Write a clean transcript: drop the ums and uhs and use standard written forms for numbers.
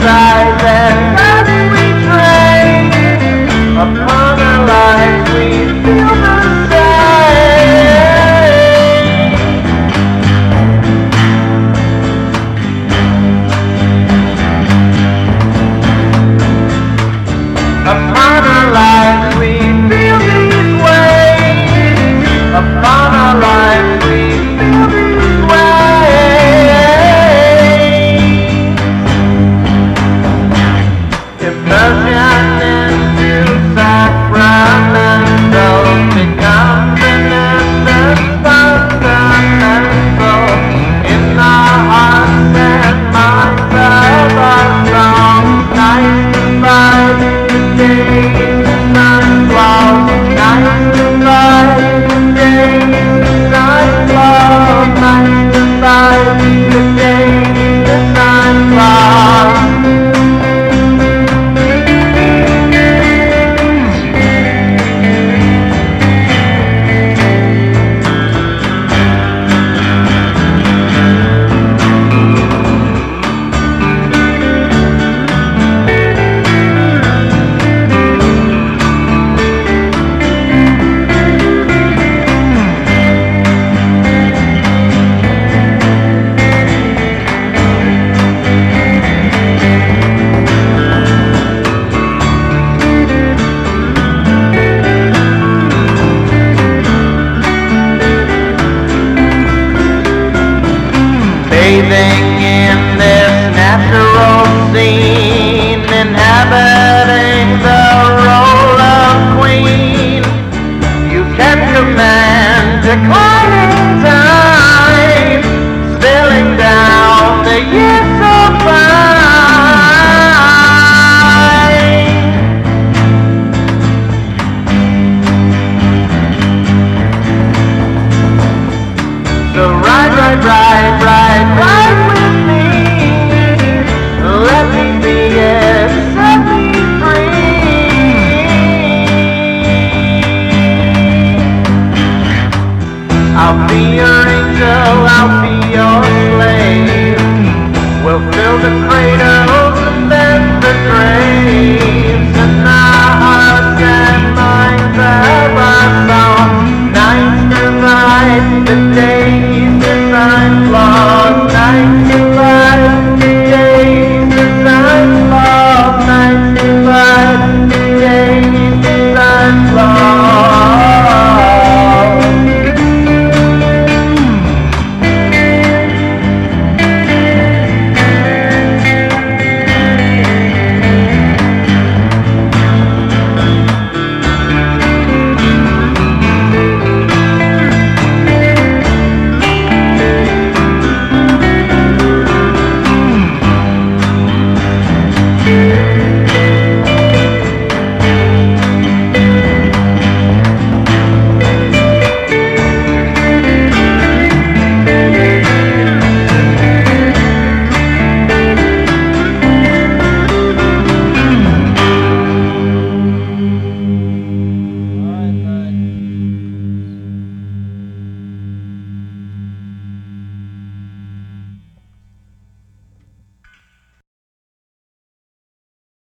rise and as we train upon our lives, we feel the same. Upon our lives, we feel these waves. Upon our lives, we feel these waves. Immersion into Sacramento becomes an endless fundamental in the hearts and minds of our songs. Night divided the day into night love. Night divided the day into night love. Night divided the day into night love. Bathing in this natural scene, inhabiting the role of queen, you can command declining time, spilling down the years so fine. So ride with me. Let me be it, set me free. I'll be your angel, I'll be